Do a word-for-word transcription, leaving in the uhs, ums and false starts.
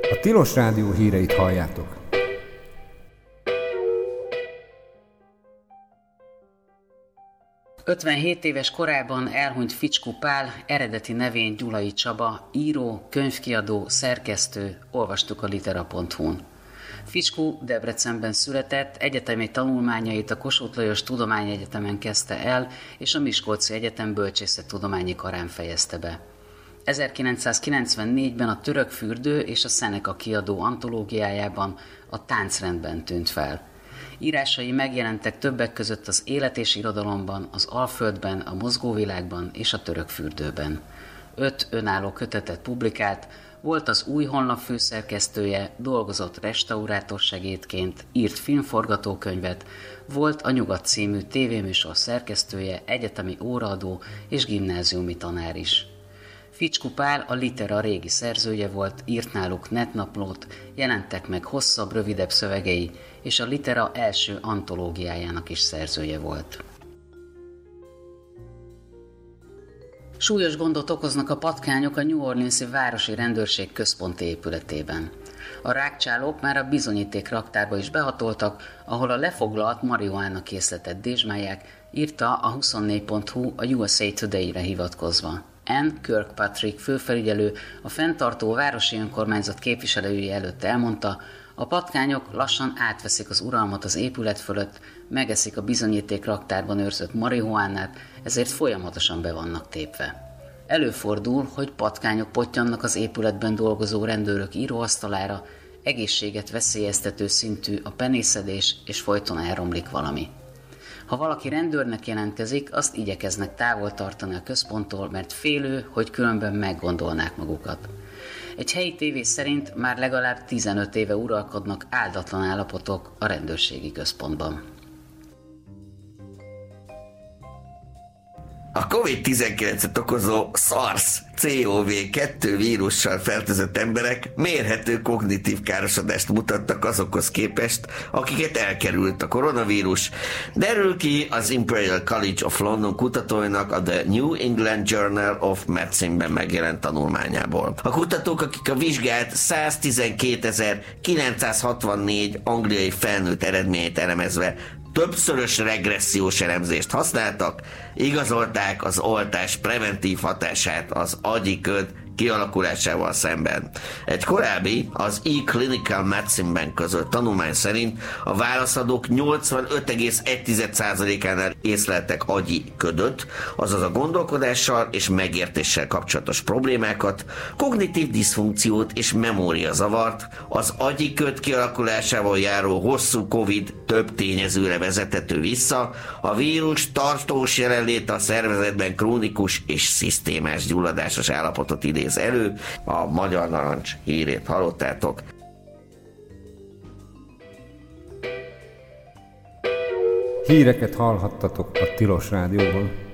A Tilos Rádió híreit halljátok. ötvenhét éves korában elhunyt Ficskó Pál, eredeti nevén Gyulai Csaba, író, könyvkiadó, szerkesztő, olvastuk a litera pont hu-n. Ficskó Debrecenben született, egyetemi tanulmányait a Kossuth Lajos Tudományegyetemen kezdte el, és a Miskolci Egyetem Bölcsészettudományi Karán fejezte be. ezerkilencszázkilencvennégyben a Török fürdő és a Szeneka kiadó antológiájában a Táncrendben tűnt fel. Írásai megjelentek többek között az Élet és irodalomban, az Alföldben, a Mozgóvilágban és a Török fürdőben. Öt önálló kötetet publikált, volt az Új Honlap főszerkesztője, dolgozott restaurátor segédként, írt filmforgatókönyvet, volt a Nyugat című tévéműsor szerkesztője, egyetemi óraadó és gimnáziumi tanár is. Ficskó Pál a Litera régi szerzője volt, írt náluk netnaplót, jelentek meg hosszabb, rövidebb szövegei, és a Litera első antológiájának is szerzője volt. Súlyos gondot okoznak a patkányok a New Orleans-i városi rendőrség központi épületében. A rágcsálók már a bizonyíték raktárba is behatoltak, ahol a lefoglalt marihuána készletet dézsmálják, írta a huszonnégy pont hu a U S A Today-re hivatkozva. Ann Kirkpatrick főfelügyelő a fenntartó városi önkormányzat képviselői előtt elmondta, a patkányok lassan átveszik az uralmat az épület fölött, megeszik a bizonyíték raktárban őrzött marihuánát, ezért folyamatosan be vannak tépve. Előfordul, hogy patkányok pottyannak az épületben dolgozó rendőrök íróasztalára, egészséget veszélyeztető szintű a penészedés, és folyton elromlik valami. Ha valaki rendőrnek jelentkezik, azt igyekeznek távol tartani a központtól, mert félő, hogy különben meggondolnák magukat. Egy helyi tévé szerint már legalább tizenöt éve uralkodnak áldatlan állapotok a rendőrségi központban. A kovid tizenkilencet okozó SARS C o V kettő vírussal fertőzött emberek mérhető kognitív károsodást mutattak azokhoz képest, akiket elkerült a koronavírus, derül ki az Imperial College of London kutatóinak a The New England Journal of Medicine-ben megjelent tanulmányából. A kutatók, akik a vizsgált száztizenkétezer-kilencszázhatvannégy angliai felnőtt eredményét elemezve többszörös regressziós elemzést használtak, igazolták az oltás preventív hatását az agyi köd kialakulásával szemben. Egy korábbi, az E-Clinical Medicine-ben közölt tanulmány szerint a válaszadók nyolcvanöt egész egy százalékánál észleltek agyi ködöt, azaz a gondolkodással és megértéssel kapcsolatos problémákat, kognitív diszfunkciót és memóriazavart, az agyi köd kialakulásával járó hosszú Covid több tényezőre vezethető vissza, a vírus tartós jelenléte a szervezetben krónikus és szisztémás gyulladásos állapotot idéz elő. A Magyar Narancs hírét hallottátok. Híreket hallhattatok a Tilos Rádióban.